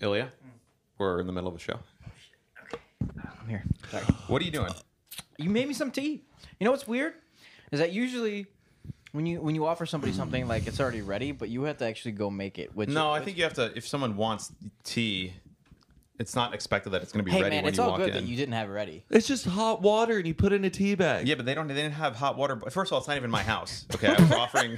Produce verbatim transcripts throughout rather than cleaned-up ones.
Ilya, we're in the middle of a show. I'm here. Sorry. What are you doing? You made me some tea. You know what's weird? Is that usually when you when you offer somebody something like it's already ready, but you have to actually go make it. Which No, which, I think you have to. If someone wants tea, it's not expected that it's going to be Hey ready man, when it's you all walk good in. that you didn't have it ready. It's just hot water and you put it in a tea bag. Yeah, but they don't. They didn't have hot water. First of all, it's not even my house. Okay, I was offering.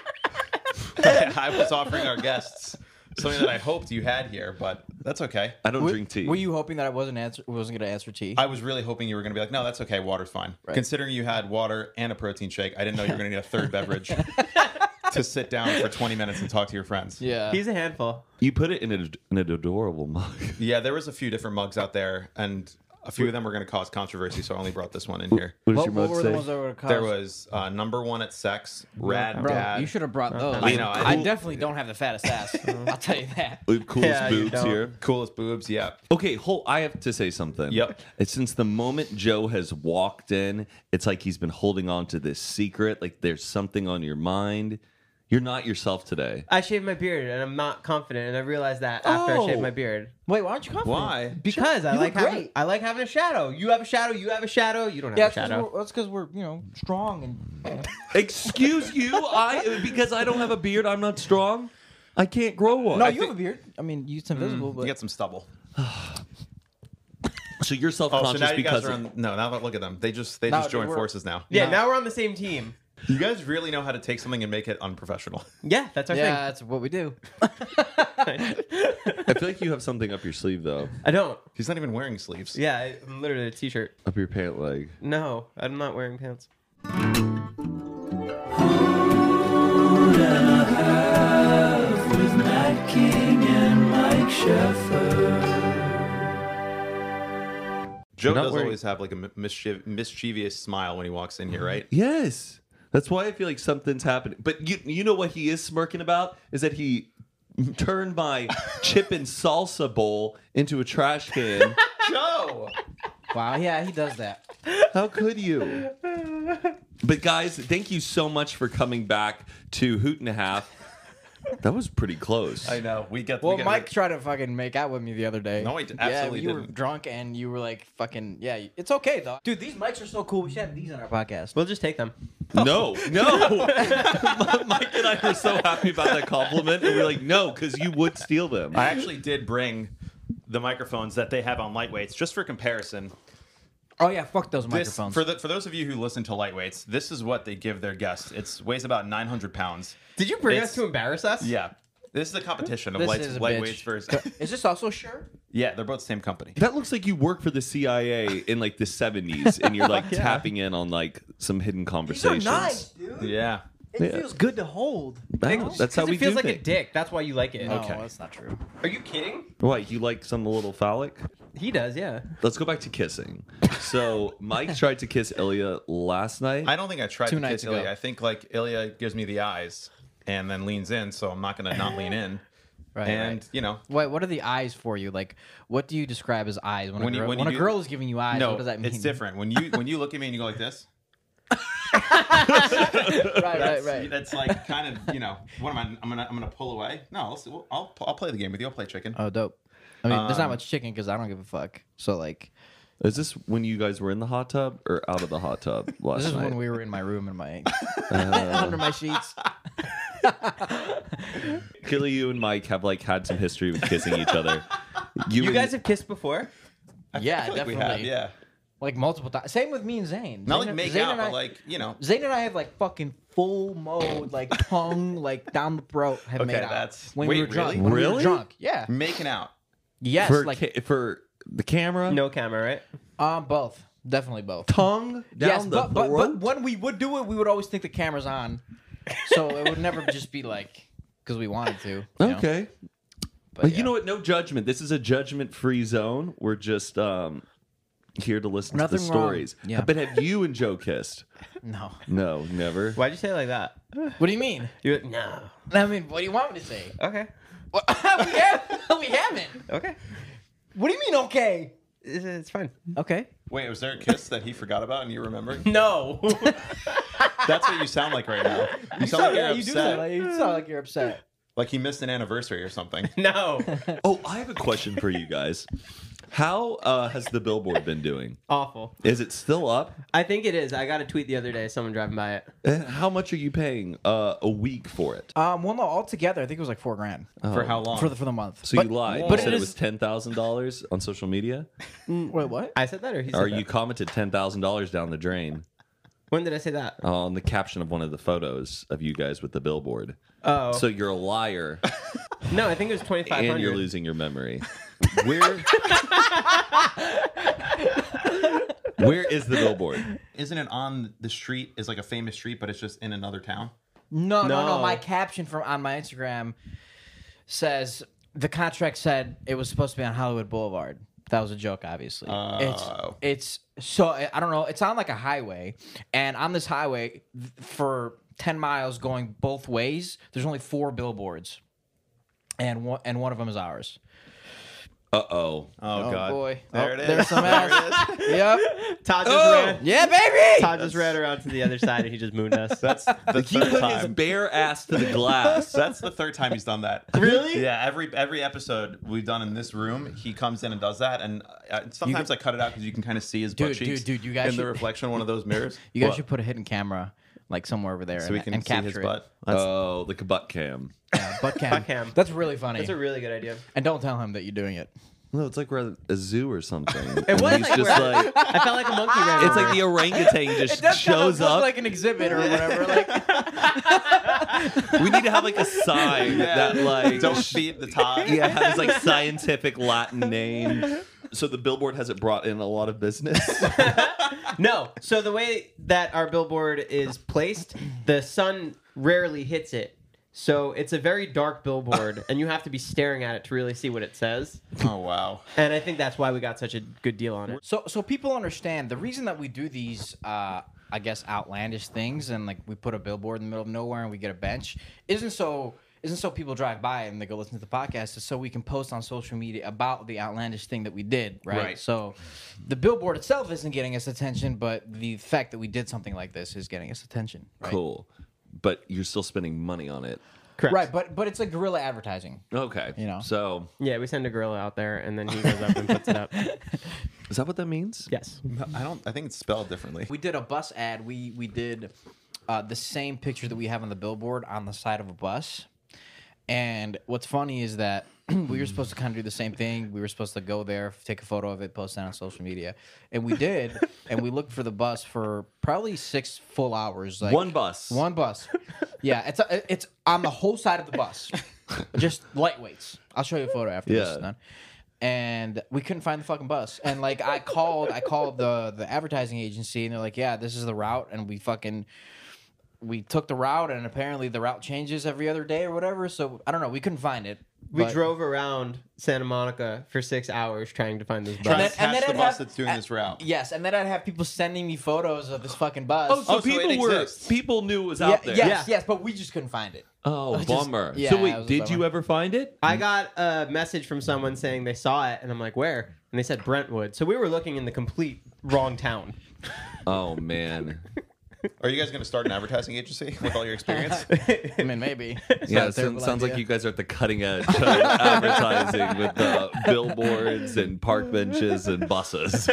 I was offering our guests something that I hoped you had here, but that's okay. I don't Were, drink tea. were you hoping that I wasn't answer wasn't going to answer tea? I was really hoping you were going to be like, no, that's okay. Water's fine. Right. Considering you had water and a protein shake, I didn't know you were going to need a third beverage to sit down for twenty minutes and talk to your friends. yeah. He's a handful. You put it in, a, in an adorable mug. Yeah, there was a few different mugs out there, and a few of them were going to cause controversy, so I only brought this one in here. What does what, your what mug were the say? ones that were caused? There was uh, number one at sex, rad Bro, dad. you should have brought those. I know, I- I definitely don't have the fattest ass. I'll tell you that. We have coolest Yeah, you boobs don't. here. Coolest boobs, yeah. Okay, hold, I have to say something. Yep. It's since the moment Joe has walked in, it's like he's been holding on to this secret. Like there's something on your mind. You're not yourself today. I shaved my beard and I'm not confident, and I realized that after I shaved Oh. my beard. Wait, why aren't you confident? Why? Because I You like look having great. I like having a shadow. You have a shadow. You have a shadow. You don't have Yeah, a shadow. that's because we're, you know strong and. Excuse you? I because I don't have a beard, I'm not strong. I can't grow one. No, I you think- have a beard. I mean, it's invisible, You but get some stubble. So you're Oh, self-conscious so now you because guys are of- on. No, now that look at them. They just they No, just joined we're- forces now. Yeah, No. now we're on the same team. You guys really know how to take something and make it unprofessional. Yeah, that's our yeah, thing. that's what we do. I feel like you have something up your sleeve though. I don't. He's not even wearing sleeves. Yeah, I- I'm literally a t-shirt. Up your pant leg. No, I'm not wearing pants. With Matt King and Mike Sheffer. Joe You're not does wearing- always have like a mischiev- mischievous smile when he walks in here, right? Yes. That's why I feel like something's happening. But you you know what he is smirking about? Is that he turned my chip and salsa bowl into a trash can. Joe! Wow, yeah, he does that. How could you? But guys, thank you so much for coming back to Hoot and a Half. That was pretty close. I know. We get Well, we get, Mike tried to fucking make out with me the other day. No, he d- yeah, absolutely you were didn't. drunk and you were like fucking yeah. It's okay though, dude. These mics are so cool. We should have these on our podcast. We'll just take them. No, no. Mike and I were so happy about that compliment, and we we're like, no, because you would steal them. I actually did bring the microphones that they have on Lightweights just for comparison. Oh yeah, fuck those this, microphones. for the for those of you who listen to Lightweights, this is what they give their guests. It weighs about nine hundred pounds. Did you bring It's- us to embarrass us? Yeah. This is a competition of This light, is a lightweights bitch. versus. Is this also sure? Yeah, they're both the same company. That looks like you work for the C I A in like the seventies, and you're like tapping in on like some hidden conversations. dude. Yeah. It Yeah. feels good to hold. That- that's how Because we it feels do like a things. dick. That's why you like it. No, Okay. that's not true. Are you kidding? What, you like some a little phallic? He does, yeah. Let's go back to kissing. So Mike tried to kiss Ilya last night. I don't think I tried Two to nights kiss Ilya. ago. I think like Ilya gives me the eyes and then leans in, so I'm not gonna not lean in. Right. and right. you know, Wait, what are the eyes for you? Like, what do you describe as eyes when, When a you- girl, when when you a do- girl is giving you eyes? no, what does that mean? it's different. When you when you look at me and you go like this, right, right, that's, right. that's like kind of you know what am I? I'm gonna I'm gonna pull away. No, let's, we'll, I'll I'll play the game with you. I'll play chicken. Oh, dope. I mean, there's not Um, much chicken because I don't give a fuck. So like, Is this when you guys were in the hot tub or out of the hot tub last this is night? when we were in my room in my Uh, under my sheets. Clearly, you and Mike have like had some history with kissing each other. You, You and- guys have kissed before? Yeah, I feel like we definitely. have, yeah. Like multiple times. Same with me and Zane. Not Zane like and- make Zane out, and I- but like you know. Zane and I have like fucking full mode, like tongue, like down the throat, have Okay, made out. that's- when we wait, were drunk. really? When we were Really? drunk. Yeah. Making out. Yes. for like ca- for the camera, No camera, right? um, both. Definitely both. tongue down yes, the but, but, throat. but when we would do it, we would always think the camera's on, so it would never just be like because we wanted to. you know? Okay. But But yeah. you know what? No judgment. This is a judgment-free zone. We're just um, here to listen to Nothing the wrong. stories. Yeah. But have you and Joe kissed? No. No, never. Why'd you say it like that? What do you mean? You're like, no. I mean, what do you want me to say? Okay. What- we, have, we haven't. Okay. What do you mean? Okay. It's, it's fine. Okay. Wait, was there a kiss that he forgot about and you remembered? No. That's what you sound like right now. You, sound like you're yeah, you do upset. sound like, you sound like you're upset. Like he missed an anniversary or something. No. Oh, I have a question for you guys. How uh, has the billboard been doing? Awful. Is it still up? I think it is. I got a tweet the other day. Someone driving by it. And how much are you paying uh, a week for it? Um, well, no, altogether, I think it was like four grand For how long? for the for the month. So But- you lied. but you said it it, is- was ten thousand dollars on social media? Wait, what? I said that, or he said Or that? you commented ten thousand dollars down the drain When did I say that? uh, on the caption of one of the photos of you guys with the billboard. Oh. So you're a liar No, I think it was twenty-five hundred. and you're losing your memory. Where Where is the billboard? Isn't it on the street? Is like a famous street, but it's just in another town. No, no, no, No. My caption from on my Instagram says the contract said it was supposed to be on Hollywood Boulevard. That was a joke, obviously. Oh. It's it's so I I don't know. It's on like a highway, and on this highway th- for ten miles going both ways, there's only four billboards, and one and one of them is ours. Uh oh. Oh, God. boy, There Oh, it is. There's some There ass. it is. Yep. Todd just Oh! ran. Yeah, baby. Todd just ran around to the other side and he just mooned us. That's the He third put his time. bare ass to the glass. That's the third time he's done that. Really? Yeah. Every every episode we've done in this room, he comes in and does that, and uh, sometimes I cut it out because you can kind of see his butt Dude, cheeks dude, dude, you guys in the should- reflection of one of those mirrors. You guys What? should put a hidden camera like somewhere over there so and, we can and see capture his it. butt. That's, Oh, the butt cam. Yeah, butt cam. Butt cam. That's really funny. That's a really good idea. and don't tell him that you're doing it. No, it's like we're at a zoo or something. It was He's like just we're- like I felt like a monkey ran it's over. like the orangutan just shows up. like an exhibit or whatever. Like, We need to have like a sign that like don't feed the Todd. yeah has like scientific Latin name. So the billboard has it brought in a lot of business. No. So the way that our billboard is placed, the sun rarely hits it. So it's a very dark billboard, and you have to be staring at it to really see what it says. Oh wow. And I think that's why we got such a good deal on it. so, so people understand the reason that we do these, uh, I guess, outlandish things, and like we put a billboard in the middle of nowhere and we get a bench, isn't so isn't so people drive by and they go listen to the podcast. It's so we can post on social media about the outlandish thing that we did, right? Right. So the billboard itself isn't getting us attention, but the fact that we did something like this is getting us attention. Right? Cool, but you're still spending money on it. Correct. Right, but but it's like guerrilla advertising. Okay, You know. So Yeah, we send a gorilla out there, and then he goes up and puts it up. is that what that means? Yes. I don't. I think it's spelled differently. We did a bus ad. We we did uh, the same picture that we have on the billboard on the side of a bus. And what's funny is that we were supposed to kind of do the same thing. We were supposed to go there, take a photo of it, post it on social media, and we did. And we looked for the bus for probably six full hours. Like One bus. One bus. Yeah, it's a, it's on the whole side of the bus, just lightweights. I'll show you a photo after this Yeah. is done. And we couldn't find the fucking bus. And like I called, I called the the advertising agency, and they're like, "Yeah, this is the route." And we fucking we took the route, and apparently the route changes every other day or whatever. So I don't know. We couldn't find it. We but- drove around Santa Monica for six hours trying to find this bus. Trying then- to and catch then the I'd bus have- that's doing uh, this route. Yes, and then I'd have people sending me photos of this fucking bus. Oh, so Oh, so it people were exists. people knew it was yeah, out there. yes, Yeah. yes, but we just couldn't find it. Oh, Just- bummer. yeah, so it wait, was a did you bummer. ever find it? I got a message from someone saying they saw it, and I'm like, where? And they said Brentwood. So we were looking in the complete wrong town. Oh man. Are you guys going to start an advertising agency with all your experience? I mean, maybe. It's Yeah, not a it terrible sounds, sounds like idea. you guys are at the cutting edge of advertising with uh, billboards and park benches and buses.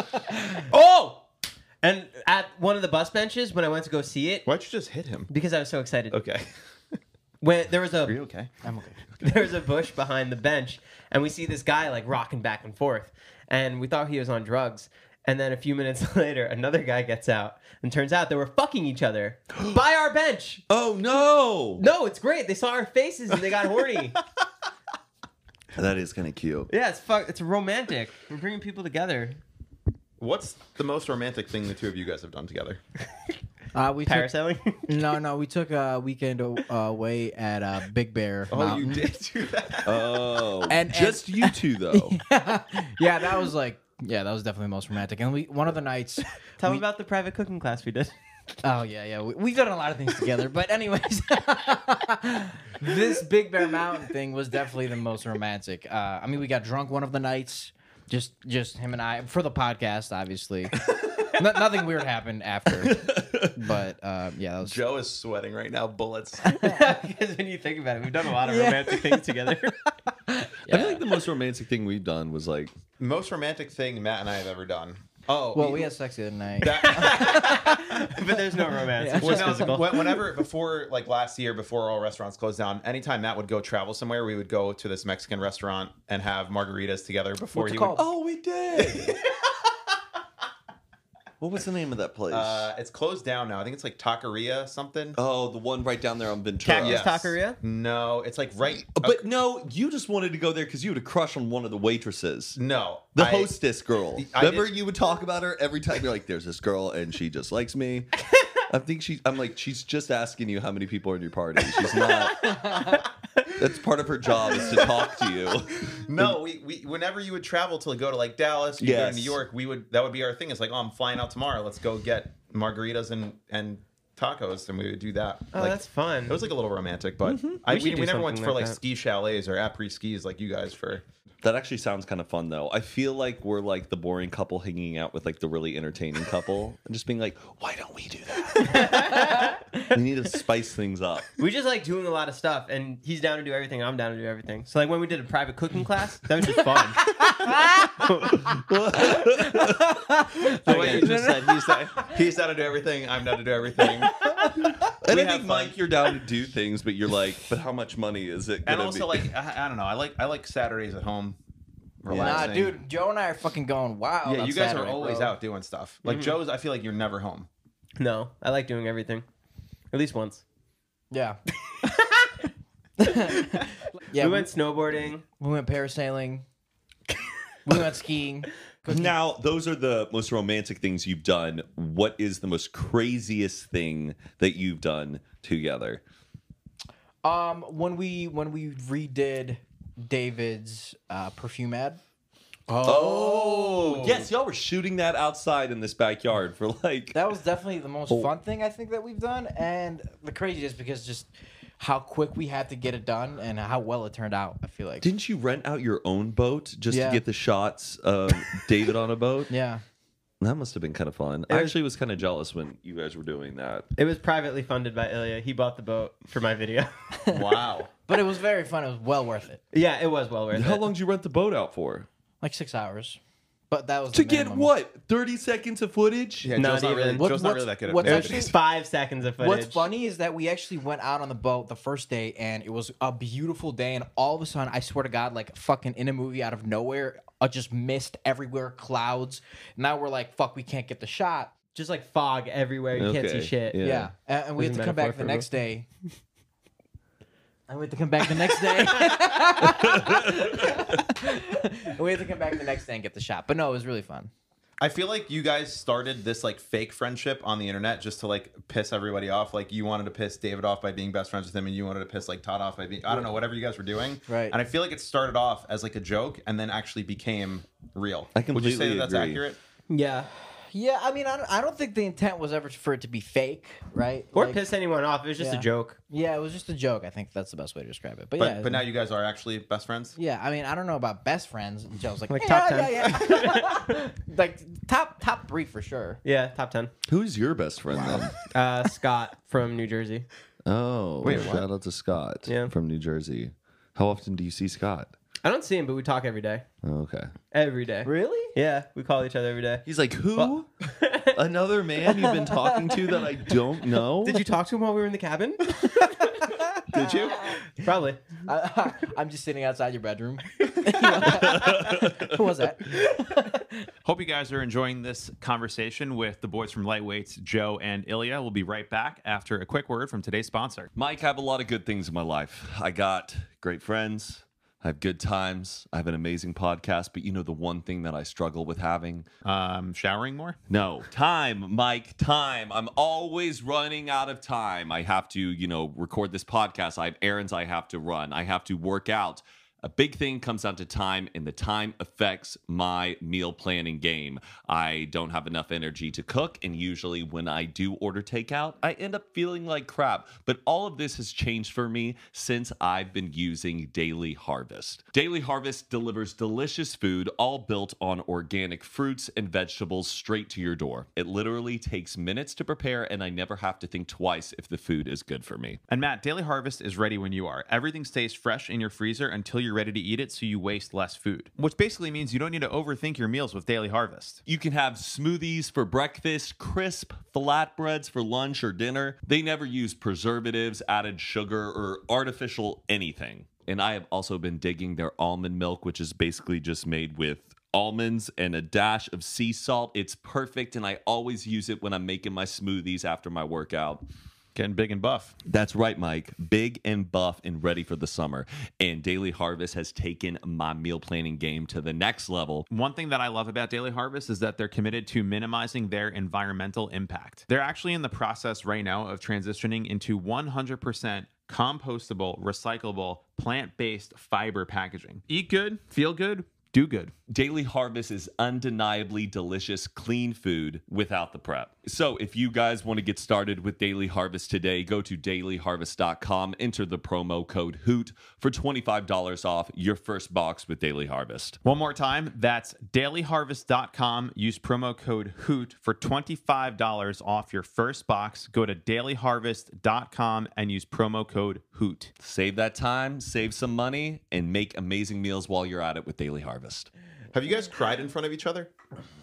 Oh! And at one of the bus benches, when I went to go see it, Why'd you just hit him? because I was so excited, Okay. when there was Are you a okay? I'm okay. there was a bush behind the bench, and we see this guy like rocking back and forth, and we thought he was on drugs. And then a few minutes later, another guy gets out, and turns out they were fucking each other by our bench. Oh no! No, it's great. They saw our faces and they got horny. That is kind of cute. Yeah, it's fuck. It's romantic. We're bringing people together. What's the most romantic thing the two of you guys have done together? Uh, we took, Parasailing. no, no, we took a weekend uh, away at uh, Big Bear. Oh, Mountain. you did do that. Oh, And- and- just you two though. Yeah, that was like, yeah, that was definitely the most romantic. And we, one of the nights, Tell we- me about the private cooking class we did. oh yeah, yeah, we, we've done a lot of things together. But anyways, this Big Bear Mountain thing was definitely the most romantic. Uh, I mean, we got drunk one of the nights, just just him and I for the podcast, obviously. No, nothing weird happened after, but uh, yeah, that was. Joe is sweating right now. Bullets. Because when you think about it, we've done a lot of Yeah. romantic things together. I feel like the most romantic thing we've done was like Most romantic thing Matt and I have ever done. Oh, Well, we had sex the other night. But there's no romance. It's Well, just no, physical. when- whenever before like last year, before all restaurants closed down, anytime Matt would go travel somewhere, we would go to this Mexican restaurant and have margaritas together before What's he it would. called? oh, we did. What was the name of that place? Uh, it's closed down now. I think it's like Taqueria something. oh, the one right down there on Ventura. Cactus Yes. Taqueria? No, it's like right. But no, you just wanted to go there because you had a crush on one of the waitresses. no, The I- hostess girl. I Remember did- you would talk about her every time you're like, there's this girl and she just likes me. I think she I'm like, she's just asking you how many people are in your party. She's not that's part of her job is to talk to you. No, we, we whenever you would travel to go to like Dallas, you go Yes. to New York, we would that would be our thing. It's like, oh, I'm flying out tomorrow. Let's go get margaritas and and tacos, and we would do that. Oh, like, that's fun. it was like a little romantic, but I, We should we, do we never went something for like like that. ski chalets or après skis like you guys for. That actually sounds kind of fun though. I feel like we're like the boring couple hanging out with like the really entertaining couple and just being like, why don't we do that? We need to spice things up. We just like doing a lot of stuff, and he's down to do everything. I'm down to do everything. So like when we did a private cooking class, that was just fun. The way you just said, he's, he's down to do everything. I'm down to do everything. And We I have think, fun. Mike, you're down to do things, but you're like, but how much money is it And gonna also, be? like I, I don't know, I like I like Saturdays at home. Nah, Relaxing. dude, Joe and I are fucking going wild. Yeah, on you guys Saturday, are always bro. out doing stuff. Like Joe's, I feel like you're never home. No, I like doing everything. At least once. Yeah. yeah, we went snowboarding. we went parasailing. We went skiing. Now, those are the most romantic things you've done. What is the most craziest thing that you've done together? Um, when we when we redid David's uh, perfume ad. Oh, yes, y'all were shooting that outside in this backyard for like. That was definitely the most Oh. fun thing I think that we've done, and the craziest because just how quick we had to get it done and how well it turned out. I feel like. Didn't you rent out your own boat just Yeah. to get the shots of David on a boat? Yeah. That must have been kind of fun. I was- actually was kind of jealous when you guys were doing that. It was privately funded by Ilya. He bought the boat for my video. Wow. But it was very fun. It was well worth it. Yeah, it was well worth How it. long did you rent the boat out for? Like six hours. But that was To the get minimum. what? thirty seconds of footage? Yeah, Not Joe's not really, even. What- Joe's not what's- really that good at what's video It was actually- games. five seconds of footage. What's funny is that we actually went out on the boat the first day and it was a beautiful day and all of a sudden I swear to God like fucking in a movie out of nowhere uh, just mist everywhere, clouds. Now we're like fuck we can't get the shot. Just like fog everywhere. You can't Okay, see shit. yeah. Yeah, and, and we had There's to a come back metaphor the for next day. And we had to come back the next day. we had to come back the next day and get the shot. But no, it was really fun. I feel like you guys started this like fake friendship on the internet just to like piss everybody off. Like you wanted to piss David off by being best friends with him, and you wanted to piss like Todd off by being I don't know whatever you guys were doing. Right. And I feel like it started off as like a joke and then actually became real. I Would you say completely that that's agree. accurate? Yeah. Yeah, I mean, I don't, I don't think the intent was ever for it to be fake, right? Or Like, piss anyone off. It was just yeah. a joke. Yeah, it was just a joke. I think that's the best way to describe it. But, But yeah, but now you guys are actually best friends. yeah. I mean, I don't know about best friends. Joe's like, Like yeah, top yeah, yeah. like top top three for sure. Yeah, top ten. Who's your best friend then? Uh, Scott from New Jersey. Oh, Wait, what? shout out to Scott Yeah. from New Jersey. How often do you see Scott? I don't see him, but we talk every day. Oh, okay. Every day. Really? Yeah, we call each other every day. He's like, who? Well- Another man you've been talking to that I don't know? Did you talk to him while we were in the cabin? Did you? Probably. I, I'm just sitting outside your bedroom. Who was that? Hope you guys are enjoying this conversation with the boys from Lightweights, Joe and Ilya. We'll be right back after a quick word from today's sponsor. Mike, I have a lot of good things in my life. I got great friends. I have good times. I have an amazing podcast. But you know the one thing that I struggle with having? Um, showering more? No, time, Mike, time. I'm always running out of time. I have to, you know, record this podcast. I have errands I have to run. I have to work out. A big thing comes down to time, and the time affects my meal planning game. I don't have enough energy to cook, and usually when I do order takeout, I end up feeling like crap. But all of this has changed for me since I've been using Daily Harvest. Daily Harvest delivers delicious food, all built on organic fruits and vegetables straight to your door. It literally takes minutes to prepare, and I never have to think twice if the food is good for me. And Matt, Daily Harvest is ready when you are. Everything stays fresh in your freezer until you're ready to eat it, so you waste less food. Which basically means you don't need to overthink your meals with Daily Harvest. You can have smoothies for breakfast, crisp flatbreads for lunch or dinner. They never use preservatives, added sugar, or artificial anything. And I have also been digging their almond milk, which is basically just made with almonds and a dash of sea salt. It's perfect, and I always use it when I'm making my smoothies after my workout. Getting big and buff. That's right, Mike. Big and buff and ready for the summer. And Daily Harvest has taken my meal planning game to the next level. One thing that I love about Daily Harvest is that they're committed to minimizing their environmental impact. They're actually in the process right now of transitioning into one hundred percent compostable, recyclable, plant-based fiber packaging. Eat good, feel good, do good. Daily Harvest is undeniably delicious, clean food without the prep. So if you guys want to get started with Daily Harvest today, go to daily harvest dot com, enter the promo code HOOT for twenty-five dollars off your first box with Daily Harvest. One more time, that's daily harvest dot com. Use promo code HOOT for twenty-five dollars off your first box. Go to daily harvest dot com and use promo code HOOT. Save that time, save some money, and make amazing meals while you're at it with Daily Harvest. Have you guys cried in front of each other?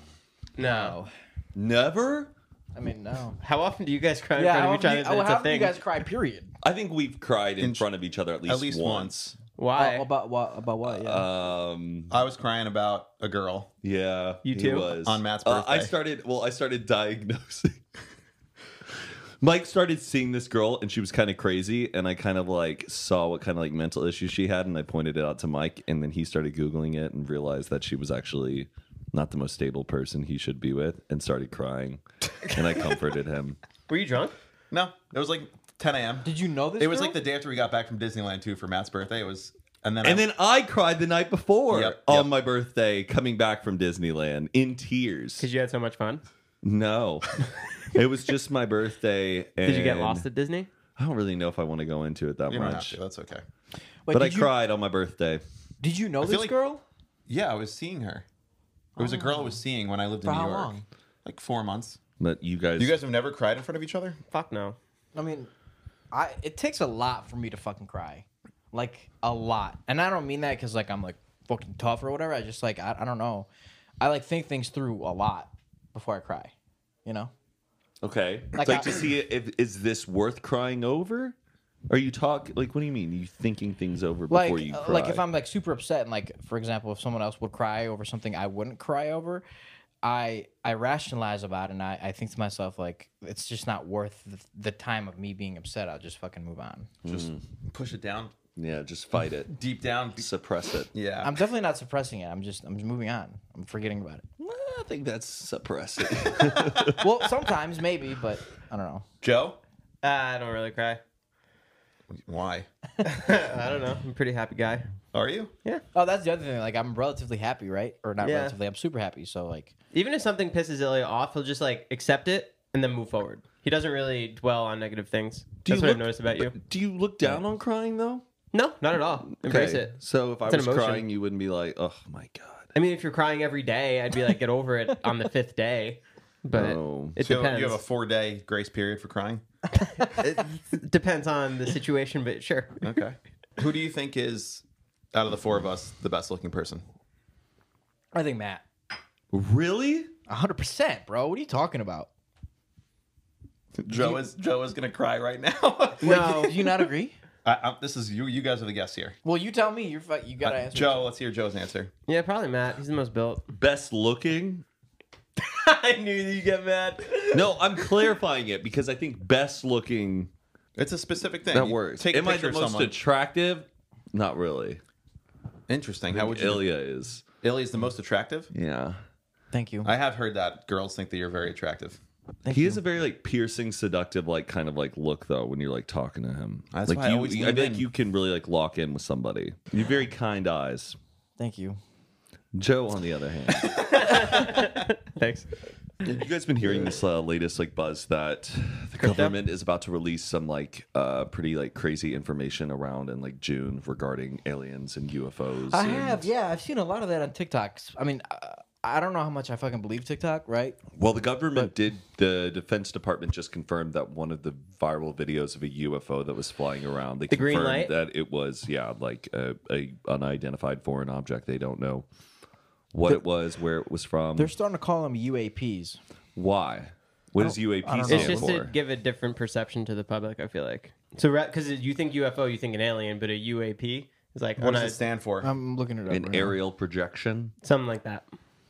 No. Never? I mean, no. How often do you guys cry in Yeah, front how of each often other? do that you, it's how a often do thing. you guys cry, period? I think we've cried in In- front of each other at least, At least once. Why? Oh, about what? About what? Yeah. Um, I was crying about a girl. yeah, You he too? was. On Matt's Uh, I birthday. started. Well, I started diagnosing. Mike started seeing this girl, and she was kind of crazy, and I kind of like saw what kind of like mental issues she had, and I pointed it out to Mike, and then he started googling it and realized that she was actually not the most stable person he should be with, and started crying, and I comforted him. Were you drunk? No, it was like ten a.m. Did you know this? It was girl? like the day after we got back from Disneyland too for Matt's birthday. It was, and then And I, then I cried the night before Yep, on yep. my birthday, coming back from Disneyland in tears. Because you had so much fun. No, it was just my birthday. And Did you get lost at Disney? I don't really know if I want to go into it that you don't have much. to. That's okay. Wait, But I did you, cried on my birthday. Did you know feel this like- girl? Yeah, I was seeing her. It was a girl I was seeing when I lived in For New how York. long? Like four months. But you guys, You guys have never cried in front of each other? Fuck no. I mean, I it takes a lot for me to fucking cry, like a lot, and I don't mean that because like I'm like fucking tough or whatever. I just like I, I don't know. I like think things through a lot before I cry. You know. okay. Like It's like I- to see if is this worth crying over? Are you talk like what do you mean? Are you thinking things over before Like, you uh, cry? like if I'm like super upset and like for example, if someone else would cry over something I wouldn't cry over, I I rationalize about it and I, I think to myself like it's just not worth the, the time of me being upset. I'll just fucking move on. Just push it down. yeah, just fight it, Deep down. Be- suppress it. yeah. I'm definitely not suppressing it. I'm just I'm just moving on. I'm forgetting about it. Well, I think that's suppressing. Well, sometimes maybe, but I don't know. Joe? Uh, I don't really cry. Why? I don't know. I'm a pretty happy guy. Are you? Oh, that's the other thing. Like, I'm relatively happy, right? Or not Yeah. relatively. I'm super happy. So, like, Even if something pisses Ilya off, he'll just like accept it and then move forward. He doesn't really dwell on negative things. Do you That's what look- I've noticed about you. Do you look down on crying though? No, not at all. Embrace Okay, it. So if I It's an was emotion. crying, you wouldn't be like, "Oh my god." I mean, if you're crying every day, I'd be like, get over it on the fifth day. But Oh. it So depends. you have a four day grace period for crying? It depends on the situation, but sure. Okay. Who do you think is, out of the four of us, the best looking person? I think Matt. Really? one hundred percent, bro. What are you talking about? Joe is Joe is gonna cry right now. No. Do you not agree? I, I, this is you. You guys are the guests here. Well, you tell me. You're fu- you gotta Uh, answer. Joe, let's hear Joe's answer. Yeah, probably Matt. He's the most built. Best looking? I knew that you get mad. No, I'm clarifying it because I think best looking It's a specific thing. that You works. Take a Am I picture the of most someone. attractive? Not really. Interesting. How would you? Ilya is. Ilya's the most attractive. Yeah. Thank you. I have heard that girls think that you're very attractive. Thank He you. has a very like piercing, seductive, like kind of like look though when you're like talking to him. That's like why I you, always I lean feel in. like you can really like lock in with somebody. You have very kind eyes. Thank you. Joe, on the other hand, Thanks. have you guys been hearing this uh, latest like buzz that the government is about to release some like uh, pretty like crazy information around in like June regarding aliens and U F Os? I and- have, yeah. I've seen a lot of that on TikTok. I mean, uh, I don't know how much I fucking believe TikTok, right? Well, the government did. The Defense Department just confirmed that one of the viral videos of a U F O that was flying around. They The green confirmed light? that it was, yeah, like a, a unidentified foreign object. They don't know what it was, where it was from, They're starting to call them U A Ps. why. What does U A P I don't stand It's just for? to give a different perception to the public. I feel like so because you think U F O, you think an alien, but a U A P is like What does uni- it stand for? I'm looking it up. An right now. aerial projection. something like that.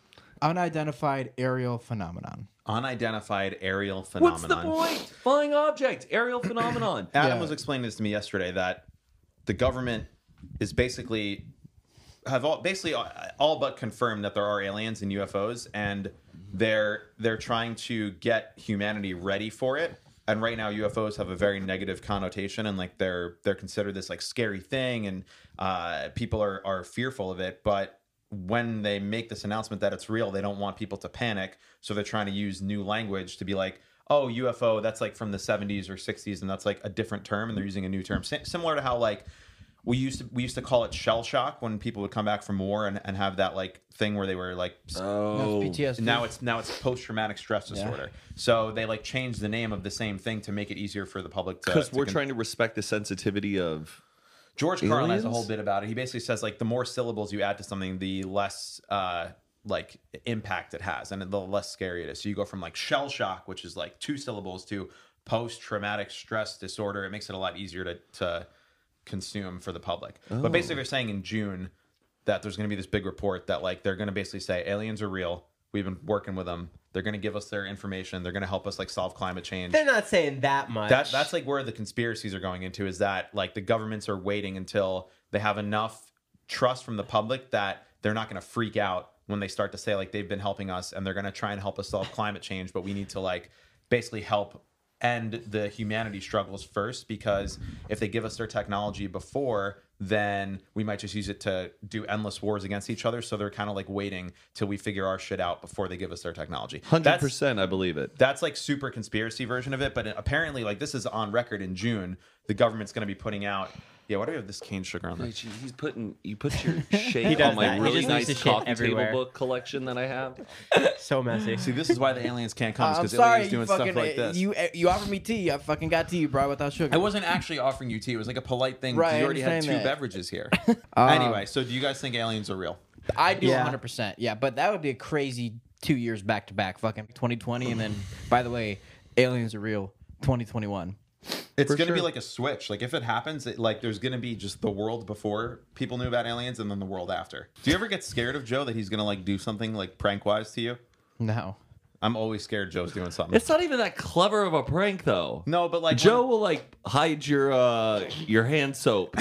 Unidentified aerial phenomenon. Unidentified aerial What's phenomenon. the point? Flying object, aerial phenomenon. Adam Yeah. was explaining this to me yesterday that the government is basically have all basically all but confirmed that there are aliens and U F Os, and they're they're trying to get humanity ready for it. And right now, U F Os have a very negative connotation, and like they're they're considered this like scary thing, and uh, people are are fearful of it. But when they make this announcement that it's real, they don't want people to panic, so they're trying to use new language to be like, oh, U F O, that's like from the seventies or sixties, and that's like a different term, and they're using a new term. Si- similar to how like we used to we used to call it shell shock when people would come back from war and, and have that like thing where they were like Oh, P T S D. now it's now it's post traumatic stress disorder. So they like changed the name of the same thing to make it easier for the public to because to we're con- trying to respect the sensitivity of. George Carlin has a Aliens? whole bit about it. He basically says like the more syllables you add to something, the less uh, like impact it has, and the less scary it is. So you go from like shell shock, which is like two syllables, to post traumatic stress disorder. It makes it a lot easier to to consume for the public. But basically, they're saying in June that there's going to be this big report that like they're going to basically say aliens are real. We've been working with them. They're going to give us their information. They're going to help us like solve climate change. They're not saying that much. That that's like where the conspiracies are going into, is that like the governments are waiting until they have enough trust from the public that they're not going to freak out when they start to say like they've been helping us and they're going to try and help us solve climate change, but we need to like basically help end the humanity struggles first, because if they give us their technology before, then we might just use it to do endless wars against each other. So they're kind of like waiting till we figure our shit out before they give us their technology. Hundred That's- percent, I believe it. that's like super conspiracy version of it, but apparently like this is on record in June. The government's going to be putting out. Yeah, why do we have this cane sugar on there? He's putting you put your shake He does on my that. He really just leaves nice the shit coffee everywhere. table book collection that I have. so messy. See, this is why the aliens can't come, Uh, I'm because sorry, aliens you doing fucking, stuff like this. you you offered me tea. I fucking got tea, bro, without sugar. I wasn't actually offering you tea. It was like a polite thing. 'cause Right, I you already had two understand that. beverages here. Anyway, so do you guys think aliens are real? I do Yeah. one hundred percent. Yeah, but that would be a crazy two years back to back. Fucking twenty twenty, and then, by the way, aliens are real. twenty twenty-one. It's For going to be sure. like a switch. Like if it happens, it, like there's going to be just the world before people knew about aliens, and then the world after. Do you ever get scared of Joe that he's going to like do something like prank wise to you? No. I'm always scared Joe's doing something. It's not even that clever of a prank though. no, but like Joe will like hide your uh your hand soap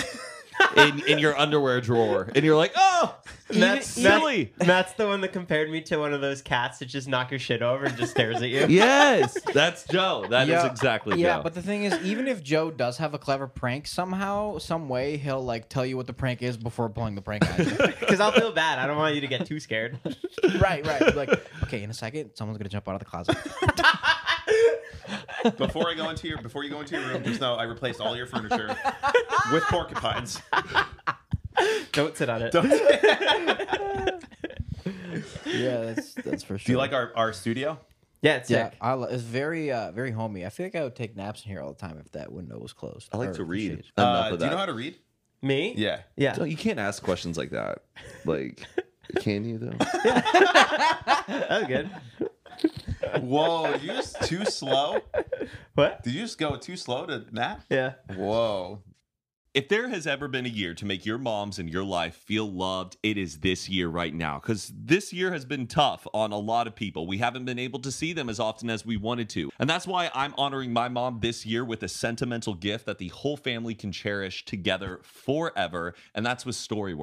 in in your underwear drawer, and you're like, oh, That's silly. Matt, Matt's the one that compared me to one of those cats that just knock your shit over and just stares at you. Yes, that's Joe. That is Yeah, exactly Yeah, Joe. but the thing is, even if Joe does have a clever prank, somehow, some way, he'll like tell you what the prank is before pulling the prank on you. Because I'll feel bad. I don't want you to get too scared. right, right. Like, okay, in a second, someone's gonna jump out of the closet. before I go into your before you go into your room, just know I replaced all your furniture with porcupines. Don't sit on it. Yeah, that's that's for sure. Do you like our, our studio? Yeah, it's Yeah, sick. I lo- it's very uh very homey. I feel like I would take naps in here all the time if that window was closed. I like Or to if the read. shades- Enough Uh, of do you know that. how to read? Me? Yeah. Yeah. Don't- you can't ask questions like that. Like, can you though? That was good. Whoa, did you just too slow? What? Did you just go too slow to nap? Yeah. Whoa. If there has ever been a year to make your moms in your life feel loved, it is this year right now. Because this year has been tough on a lot of people. We haven't been able to see them as often as we wanted to. And that's why I'm honoring my mom this year with a sentimental gift that the whole family can cherish together forever. And that's with Storyworth.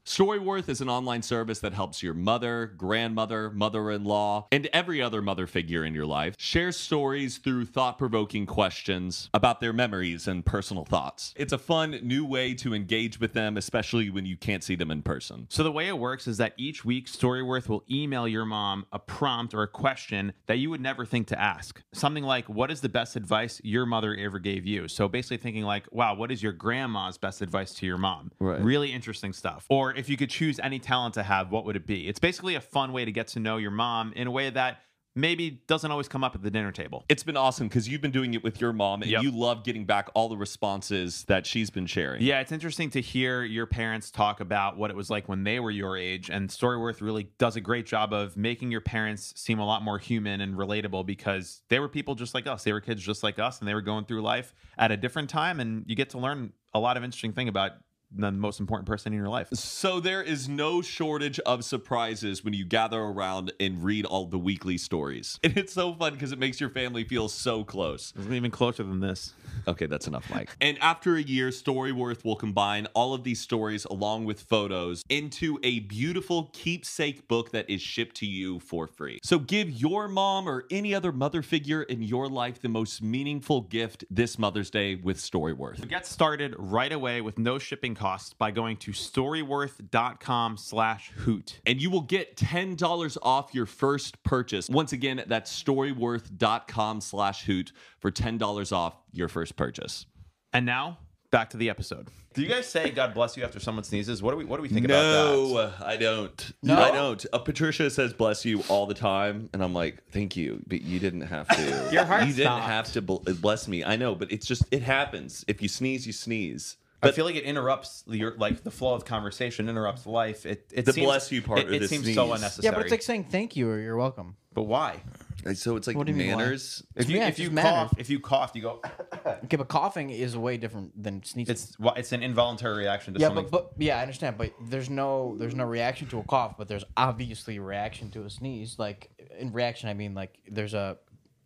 Storyworth is an online service that helps your mother, grandmother, mother-in-law, and every other mother figure in your life share stories through thought-provoking questions about their memories and personal thoughts. It's a fun new way to engage with them, especially when you can't see them in person. So the way it works is that each week Storyworth will email your mom a prompt or a question that you would never think to ask. Something like, what is the best advice your mother ever gave you? So basically thinking like, wow, what is your grandma's best advice to your mom? Right. Really interesting stuff. Or if you could choose any talent to have, what would it be? It's basically a fun way to get to know your mom in a way that maybe doesn't always come up at the dinner table. It's been awesome because you've been doing it with your mom, and Yep. you love getting back all the responses that she's been sharing. Yeah, it's interesting to hear your parents talk about what it was like when they were your age, and Storyworth really does a great job of making your parents seem a lot more human and relatable because they were people just like us. They were kids just like us, and they were going through life at a different time, and you get to learn a lot of interesting thing about the most important person in your life. So there is no shortage of surprises when you gather around and read all the weekly stories. And it's so fun because it makes your family feel so close. It's even closer than this. Okay, that's enough, Mike. And after a year, Storyworth will combine all of these stories along with photos into a beautiful keepsake book that is shipped to you for free. So give your mom or any other mother figure in your life the most meaningful gift this Mother's Day with Storyworth. Get started right away with no shipping costs by going to storyworth.com slash hoot. And you will get ten dollars off your first purchase. Once again, that's storyworth.com slash hoot for ten dollars off your first purchase. And now, back to the episode. Do you guys say "God bless you" after someone sneezes? What do we What do we think about that? No, I don't. No? I don't. Uh, Patricia says "bless you" all the time, and I'm like, "Thank you," but you didn't have to. Your heart You didn't stopped. have to bl- bless me. I know, but it's just it happens. If you sneeze, you sneeze. I feel like it interrupts your like the flow of conversation, interrupts life. It, it The seems, bless you part It, or it the seems sneeze. so Yeah, unnecessary. Yeah, but it's like saying thank you or you're welcome. but why? So it's like What do you mean, why? manners. If you Yeah, if it's you just cough, manners. if you cough, you go. Okay, but coughing is way different than sneezing. It's well, it's an involuntary reaction to yeah, something. but, but yeah, I understand. But there's no there's no reaction to a cough, but there's obviously a reaction to a sneeze. Like in reaction, I mean like there's a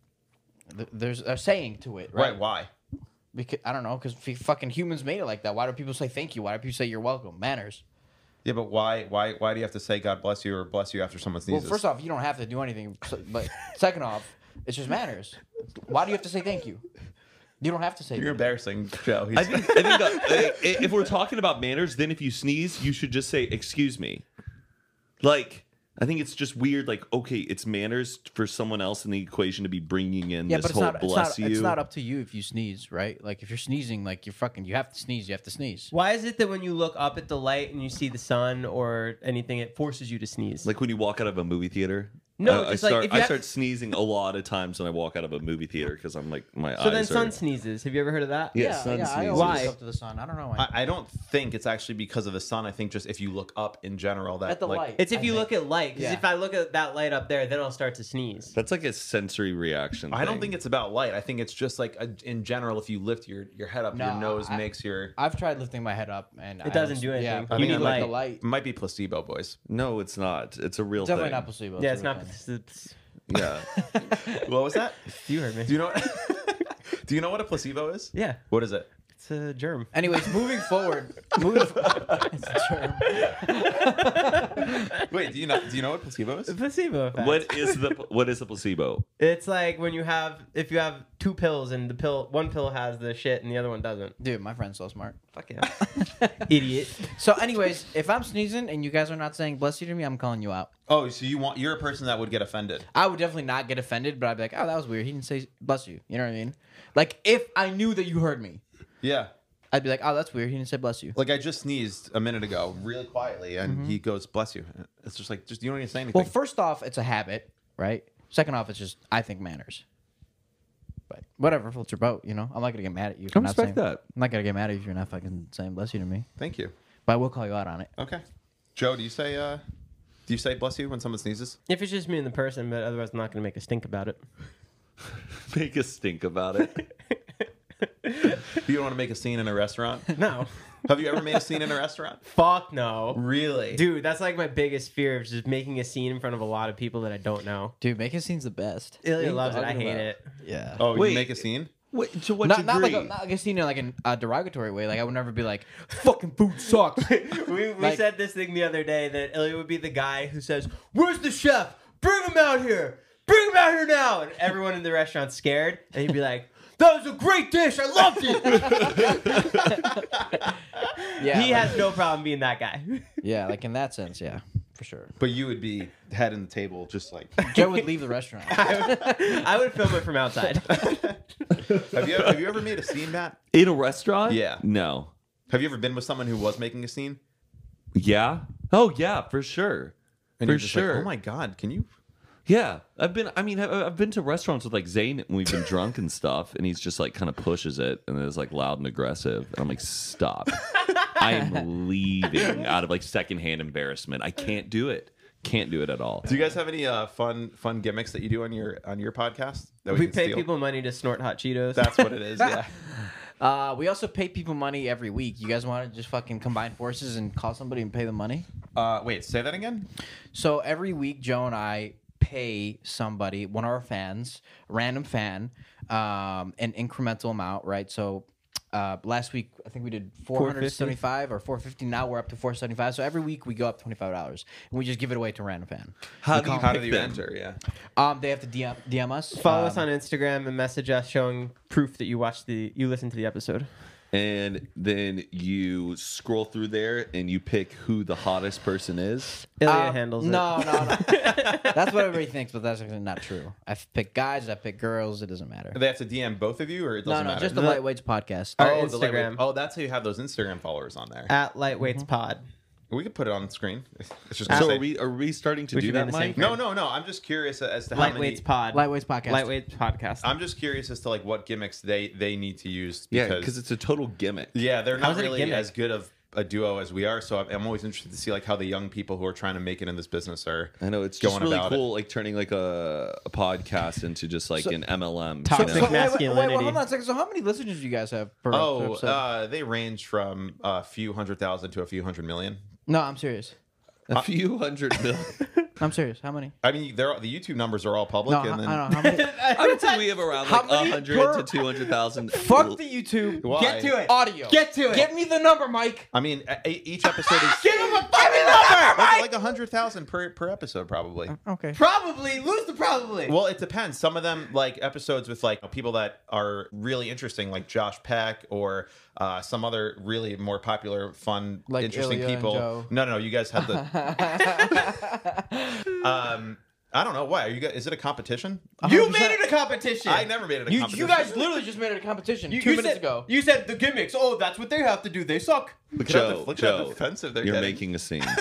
th- there's a saying to it, right? right? Why? Because I don't know, because fucking humans made it like that. Why do people say thank you? Why do people say you're welcome? Manners. Yeah, but why? Why? Why do you have to say "God bless you" or "bless you" after someone Well, sneezes? first off, you don't have to do anything. so- But second off, it's just manners. Why do you have to say thank you? You don't have to say. you're thank you. embarrassing, Joe. He's, I think, I think that, uh, if we're talking about manners, then if you sneeze, you should just say "excuse me." Like, I think it's just weird. Like, okay, it's manners for someone else in the equation to be bringing in Yeah, this but it's whole not, it's "bless not. you." It's not up to you if you sneeze, right? Like if you're sneezing, like you're fucking. You have to sneeze. You have to sneeze. Why is it that when you look up at the light and you see the sun or anything, it forces you to sneeze? Like when you walk out of a movie theater. No, I, I just like start. if you I have- start sneezing a lot of times when I walk out of a movie theater because I'm like my so eyes then sun are. sneezes. Have you ever heard of that? Yeah, sun I sneezes. always Why? look up to the sun. I don't know why. I, I don't think it's actually because of the sun. I think just if you look up in general, that At the like, light. It's if I you think. look at light. Because Yeah. if I look at that light up there, then I'll start to sneeze. That's like a sensory reaction. I don't thing. think it's about light. I think it's just like a, in general, if you lift your, your head up, No, your nose I- makes your. I've tried lifting my head up and It doesn't do Yeah, anything. but You you need like the light. light. It might be placebo, boys. No, it's not. It's a real Definitely thing. not placebo. Yeah, a it's real not. thing. It's, Yeah. What was that? you heard me. Do you know? What, do you know what a placebo is? Yeah, What is it? it's a germ. Anyways, moving forward, moving. It's a term. Wait, do you know? Do you know what placebo is? A placebo effect. What is the what is the placebo? It's like when you have if you have two pills and the pill one pill has the shit and the other one doesn't. Dude, my friend's so smart. Fuck yeah. Idiot. So, anyways, if I'm sneezing and you guys are not saying bless you to me, I'm calling you out. Oh, so you want? You're a person that would get offended. I would definitely not get offended, but I'd be like, oh, that was weird. He didn't say bless you. You know what I mean? Like, if I knew that you heard me, Yeah. I'd be like, oh, that's weird. He didn't say bless you. Like I just sneezed a minute ago, really quietly, and he goes, "Bless you." It's just like, just you don't need to say anything. Well, first off, it's a habit, right? Second off, it's just, I think, manners. But whatever, floats your boat, you know? I'm not going to get mad at you. for I not respect saying, that. I'm not going to get mad at you if you're not fucking saying bless you to me. Thank you. But I will call you out on it. Okay. Joe, do you say uh, do you say "bless you" when someone sneezes? If it's just me and the person, but otherwise I'm not gonna make a stink about it. Make a stink about it. You don't want to make a scene in a restaurant? No. Have you ever made a scene in a restaurant? Fuck no. Really, Dude, that's like my biggest fear of just making a scene in front of a lot of people that I don't know. Dude, making scene's the best. Ilya What are you loves it. I talking hate about? it. Yeah. Oh, Wait. you make a scene? Wait, to what Not, degree? not like a, not like a scene in like a uh, derogatory way. Like I would never be like, "Fucking food sucks." we we Like- said this thing the other day that Ilya would be the guy who says, "Where's the chef? Bring him out here! Bring him out here now!" And everyone in the restaurant's scared, and he'd be like, "That was a great dish. I loved it." Yeah, he like, has no problem being that guy. yeah, like in that sense, yeah, for sure. But you would be head in the table, just like. Joe would leave the restaurant. I would, I would film it from outside. have you have you ever made a scene, Matt? In a restaurant? Yeah. No. Have you ever been with someone who was making a scene? Yeah. Oh yeah, for sure. And for you're just sure. like, oh my god, can you? Yeah, I've been. I mean, I've, I've been to restaurants with like Zane when we've been drunk and stuff, and he's just like kind of pushes it, and it's like loud and aggressive, and I'm like, stop! I am leaving out of like secondhand embarrassment. I can't do it. Can't do it at all. Do you guys have any uh, fun fun gimmicks that you do on your on your podcast? That We can pay steal? people money to snort hot Cheetos. That's what it is. Yeah. Uh, we also pay people money every week. You guys want to just fucking combine forces and call somebody and pay them money? Uh, wait, say that again. So every week, Joe and I pay somebody, one of our fans, a random fan, um, an incremental amount, right? So uh, last week, I think we did four hundred seventy-five or four hundred fifty. Now we're up to four hundred seventy-five. So every week we go up twenty-five dollars, and we just give it away to a random fan. How do you How pick do you them? enter? Yeah. Um, they have to D M, D M us. Follow um, us on Instagram and message us showing proof that you watched the you listened to the episode. And then you scroll through there and you pick who the hottest person is. Ilya Uh, handles it. no, no, no. That's what everybody thinks, but that's actually not true. I pick guys, I pick girls. It doesn't matter. They have to D M both of you, or it No, doesn't no, matter. just the The- Lightweights podcast. Our oh, the lightweight- Instagram. Oh, that's how you have those Instagram followers on there. At Lightweights Pod. We could put it on the screen. It's just So gonna are say- we are we starting to We do should be in that, the same Mike? No, no, no. I'm just curious as to how many. Lightweights Pod. Lightweights podcast. Lightweights Podcast. I'm just curious as to like what gimmicks they they need to use. Yeah, Because because it's a total gimmick. yeah, they're How's not it a really gimmick? as good of a duo as we are. So I'm, I'm always interested to see like how the young people who are trying to make it in this business are. I know it's just going really about cool, like turning like a, a podcast into just like So- an M L M. Toxic you So, know? wait, wait, wait, wait, masculinity. hold on a second. So how many listeners do you guys have per, per Oh, episode? uh, they range from a few hundred thousand to a few hundred million. no, I'm serious. A few hundred million. I'm serious. How many? I mean, they're the YouTube numbers are all public, No, and I, then I don't know. How many? I would say we have around How like many a hundred per- to two hundred thousand. Fuck the YouTube. Why? Get to it. Audio. Get to it. Give me the number, Mike. I mean, a- a- each episode is Give him a fucking number, like, like a hundred thousand per per episode, probably. Okay. Probably. Lose the probably. Well, it depends. Some of them, like episodes with like people that are really interesting, like Josh Peck or uh, some other really more popular, fun, Like interesting Ilya and people. Joe. No, no, no. You guys have the. um, I don't know why. Are you guys? Is it a competition? You made it a competition. I never made it a You, competition. you guys literally just made it a competition You- two you minutes said, ago. You said the gimmicks. Oh, that's what they have to do. They suck. look at how, Joe, look at how Joe, defensive they're You're getting. making a scene.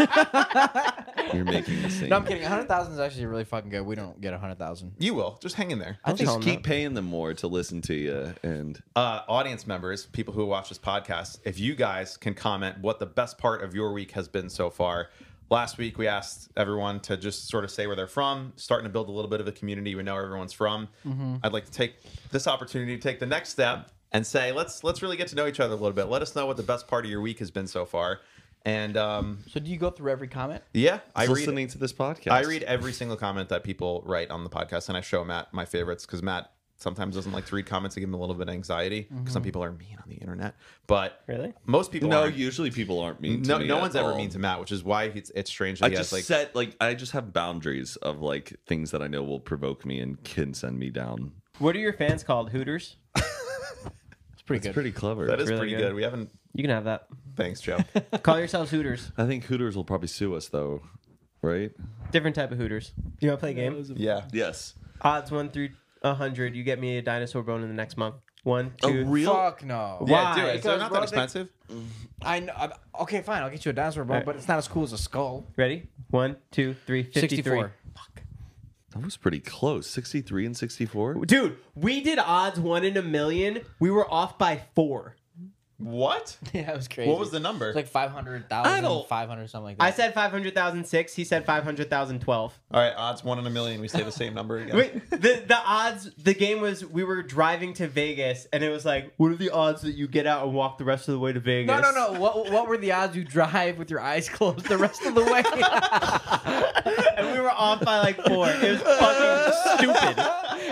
You're making a scene. No, I'm kidding. one hundred thousand is actually really fucking good. We don't get one hundred thousand. You will just hang in there. I think Just keep paying them more to listen to you, and uh, audience members, people who watch this podcast, if you guys can comment what the best part of your week has been so far. Last week, we asked everyone to just sort of say where they're from, starting to build a little bit of a community we know everyone's from. Mm-hmm. I'd like to take this opportunity to take the next step and say, let's let's really get to know each other a little bit. Let us know what the best part of your week has been so far. And um, So do you go through every comment? yeah, I read, listening to this podcast. I read every single comment that people write on the podcast, and I show Matt my favorites because Matt sometimes doesn't like to read comments to give him a little bit of anxiety because some people are mean on the internet. But Really? most people No, aren't. usually people aren't mean. To No, me no at one's ever all. mean to Matt, which is why it's, it's strange that I he just has like. set like I just have boundaries of like things that I know will provoke me and can send me down. What are your fans called? Hooters? It's pretty It's good. pretty clever. That is really pretty good. good. We haven't. You can have that. Thanks, Joe. Call yourselves Hooters. I think Hooters will probably sue us though, right? Different type of Hooters. You want to play a game? Yeah. Yes. Odds one through a hundred. You get me a dinosaur bone in the next month. One, A two. real. Fuck no. Yeah, do Why? it. They're Because, not bro, that they- expensive. I know. I'm- Okay, fine. I'll get you a dinosaur bone, Alright. but it's not as cool as a skull. Ready? One, two, three. Fifty-three. sixty-four. That was pretty close. sixty-three and sixty-four. Dude, we did odds one in a million. We were off by four. What? Yeah, it was crazy. What was the number? It's like five hundred I thousand, don't- five hundred, something like that. I said five hundred thousand six. He said five hundred thousand twelve. All right, odds one in a million. We say the same number again. Wait, the the odds. The game was we were driving to Vegas, and it was like, what are the odds that you get out and walk the rest of the way to Vegas? No, no, no. What what were the odds you drive with your eyes closed the rest of the way? And we were off by like four. It was fucking stupid.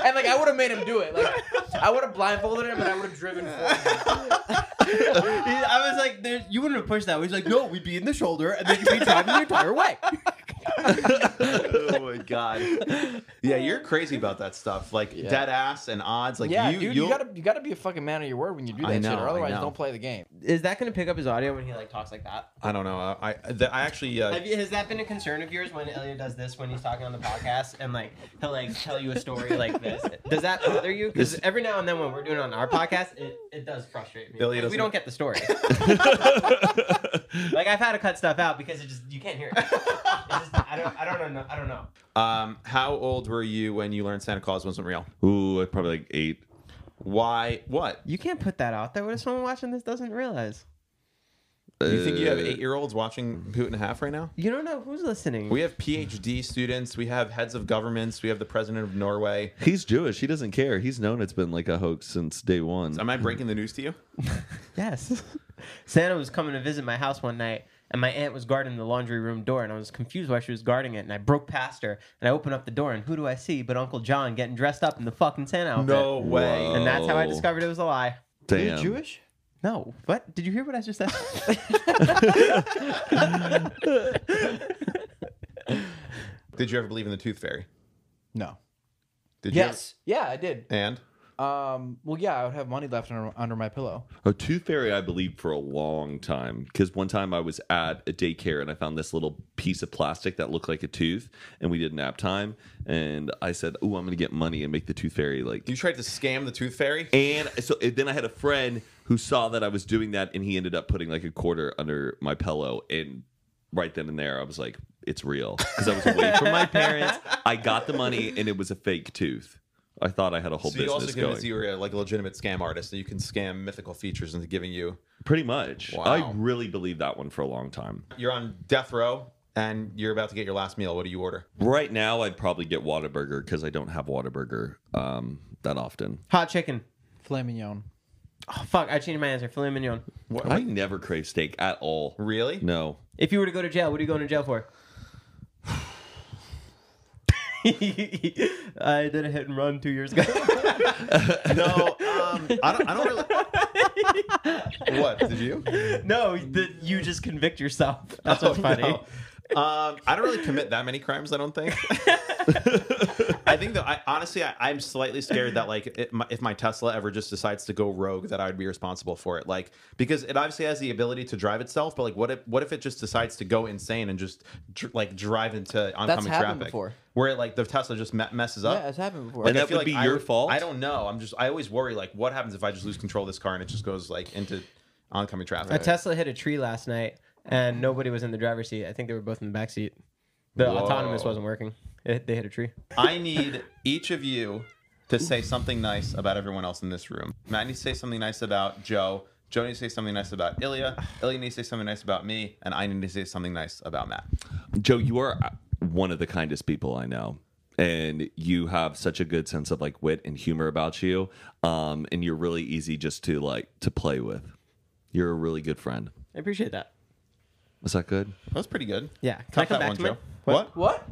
and like I would have made him do it. Like I would have blindfolded him and I would have driven for him. I was like, there, you wouldn't have pushed that. He's like, no, we'd be in the shoulder, and then you'd be driving the entire way. Oh my god. Yeah, you're crazy about that stuff. Like Yeah. dead ass and odds. Like Yeah, you, dude, you'll- you gotta you gotta be a fucking man of your word when you do that I shit, know, or I otherwise know. don't play the game. Is that going to pick up his audio when he like talks like that? I don't know. I I, the, I actually. Uh, Have you, has that been a concern of yours when Elliot does this when he's talking on the podcast and like he'll like tell you a story like this? Does that bother you? Because every now and then when we're doing it on our podcast, it, it does frustrate me. Elliot Like, we doesn't- don't get the story. Like I've had to cut stuff out because it just you can't hear it. It's just, I don't I don't know I don't know. um, how old were you when you learned Santa Claus wasn't real? Ooh, probably like eight. Why? What? You can't put that out there. What if someone watching this doesn't realize? Do you think you have Uh, eight-year-olds watching Hoot and a Half right now? You don't know who's listening. We have P H D students. We have heads of governments. We have the president of Norway. He's Jewish. He doesn't care. He's known it's been like a hoax since day one. Am I breaking the news to you? Yes. Santa was coming to visit my house one night, and my aunt was guarding the laundry room door, and I was confused why she was guarding it, and I broke past her, and I opened up the door, and who do I see but Uncle John getting dressed up in the fucking Santa outfit. No way. Whoa. And that's how I Whoa. discovered it was a lie. Damn. Jewish? No. What? Did you hear what I just said? Did you ever believe in the Tooth Fairy? No. Did Yes. Yeah, I did. you? And Um. Well, yeah, I would have money left under, under my pillow. A tooth fairy, I believed for a long time. Because one time I was at a daycare and I found this little piece of plastic that looked like a tooth, and we did nap time. And I said, "Oh, I'm going to get money and make the tooth fairy like." you tried to scam the Tooth Fairy? And so and then I had a friend who saw that I was doing that, and he ended up putting like a quarter under my pillow. And right then and there, I was like, "It's real," because I was away from my parents. I got the money, and it was a fake tooth. I thought I had a whole So you also business convinced going. you were a, like a legitimate scam artist, that you can scam mythical features into giving you. Pretty much. Wow. I really believed that one for a long time. You're on death row and you're about to get your last meal. What do you order? Right now, I'd probably get Whataburger because I don't have Whataburger um, that often. Hot chicken. Filet mignon. Oh, fuck. I changed my answer. Filet mignon. What, I never crave steak at all. really? No. If you were to go to jail, what are you going to jail for? I did a hit and run two years ago. No, um, I don't. I don't really. What did you? No, the, you just convict yourself. That's what's Oh, funny. no. Um, I don't really commit that many crimes. I don't think. I think that I honestly, I, I'm slightly scared that like it, my, if my Tesla ever just decides to go rogue, that I would be responsible for it. Like because it obviously has the ability to drive itself, but like what if what if it just decides to go insane and just dr- like drive into oncoming happened traffic? before. Where it, like the Tesla just me- messes up. Yeah, it's happened before. And I that feel would like be I your would- fault? I don't know. I'm just I always worry like what happens if I just lose control of this car and it just goes like into oncoming traffic. A Tesla hit a tree last night, and nobody was in the driver's seat. I think they were both in the back seat. The Whoa. autonomous wasn't working. It, they hit a tree. I need each of you to say something nice about everyone else in this room. Matt needs to say something nice about Joe. Joe needs to say something nice about Ilya. Ilya needs to say something nice about me. And I need to say something nice about Matt. Joe, you are one of the kindest people I know. And you have such a good sense of like wit and humor about you. Um, and you're really easy just to like to play with. You're a really good friend. I appreciate that. Was that good? That was pretty good. Yeah. Can I Top come that back one, to my- Joe. What? What?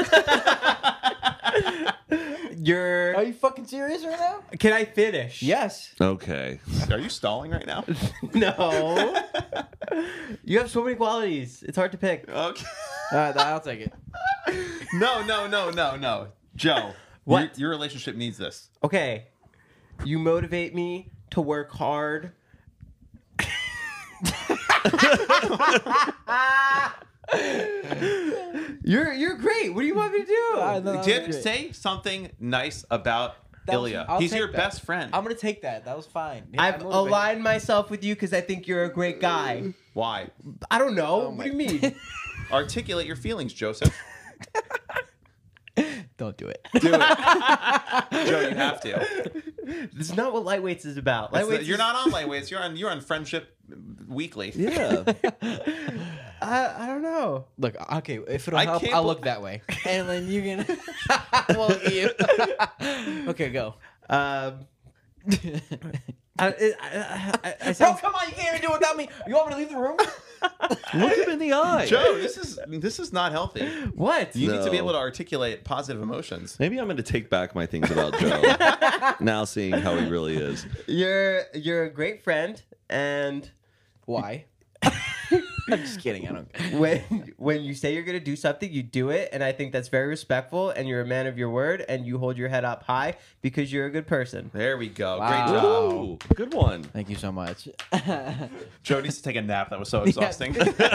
You're. Are you fucking serious right now? Can I finish? Yes. Okay. Are you stalling right now? No. You have so many qualities. It's hard to pick. Okay. All right, I'll take it. No, no, no, no, no. Joe, What? Your, your relationship needs this. Okay. You motivate me to work hard. You're you're great. What do you want me to do? I know. Did say something nice about That was- Ilya. I'll He's take your that. best friend. I'm gonna take that. That was fine. Yeah, I've I motivated- aligned myself with you because I think you're a great guy. Why? I don't know. Oh what my- do you mean? Articulate your feelings, Joseph. Don't do it. Do it. Joe, you have to. This is not what lightweights is about. That's the- Lightweights you're is- not on Lightweights. You're on. You're on Friendship Weekly. Yeah. I, I don't know. Look, okay, if it'll I help, can't I'll bel- look that way, and then you can. Well, you. Okay, go. Um, I, I, I, I, I Bro, sound, come on, you can't even do it without me. You want me to leave the room? Look him in the eye. Joe, this is this is not healthy. What? You need to be No. able to articulate positive emotions. Maybe I'm going to take back my things about Joe. Now seeing how he really is. You're you're a great friend, and Why? I'm just kidding. I don't. when when you say you're gonna do something, you do it, and I think that's very respectful. And you're a man of your word, and you hold your head up high because you're a good person. There we go. Wow. Great job. Ooh, good one. Thank you so much, Joe needs to take a nap. That was so exhausting.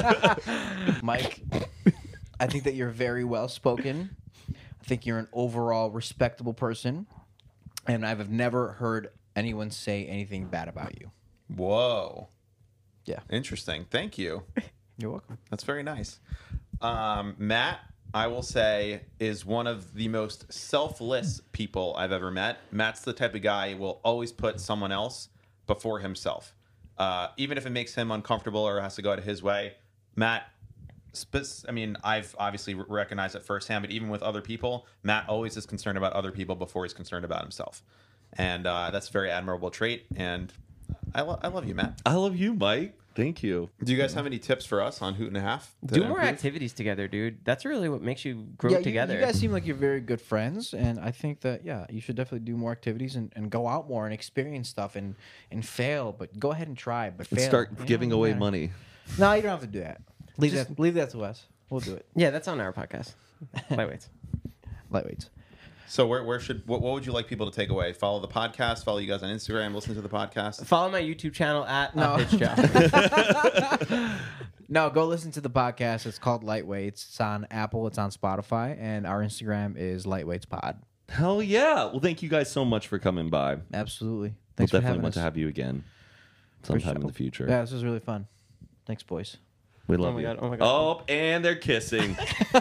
Mike. I think that you're very well spoken. I think you're an overall respectable person, and I've never heard anyone say anything bad about you. Whoa. Yeah. Interesting. Thank you. You're welcome. That's very nice. Um, Matt, I will say, is one of the most selfless people I've ever met. Matt's the type of guy who will always put someone else before himself. Uh, even if it makes him uncomfortable or has to go out of his way. Matt, spe- I mean, I've obviously recognized it firsthand, but even with other people, Matt always is concerned about other people before he's concerned about himself. And uh, that's a very admirable trait. And I, lo- I love you, Matt. I love you, Mike. Thank you. Do you guys have any tips for us on Hoot and a Half? to Do more improve? activities together, dude. That's really what makes you grow yeah, you- together. You, guys seem like you're very good friends, and I think that yeah, you should definitely do more activities and, and go out more and experience stuff and and fail, but go ahead and try, but And fail. start You know, giving no away matter. money. No, you don't have to do that. Leave Just- that. Leave that to us. We'll do it. yeah, that's on our podcast. Lightweights. Lightweights. So where where should what, what would you like people to take away? Follow the podcast. Follow you guys on Instagram. Listen to the podcast. Follow my YouTube channel at No. no. Pitch Joe. No, go listen to the podcast. It's called Lightweights. It's on Apple. It's on Spotify, and our Instagram is Lightweights Pod. Hell yeah. Well, thank you guys so much for coming by. Absolutely. We'll Thanks for definitely having want us. to have you again sometime in sure. the future. Yeah, this was really fun. Thanks, boys. We love my you. God, oh my God. Oh, and they're kissing.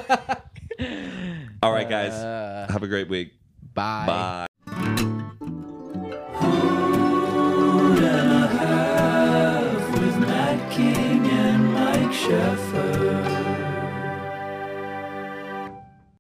All right, guys. Uh, Have a great week. bye. Bye. With Matt King and Mike Sheffer.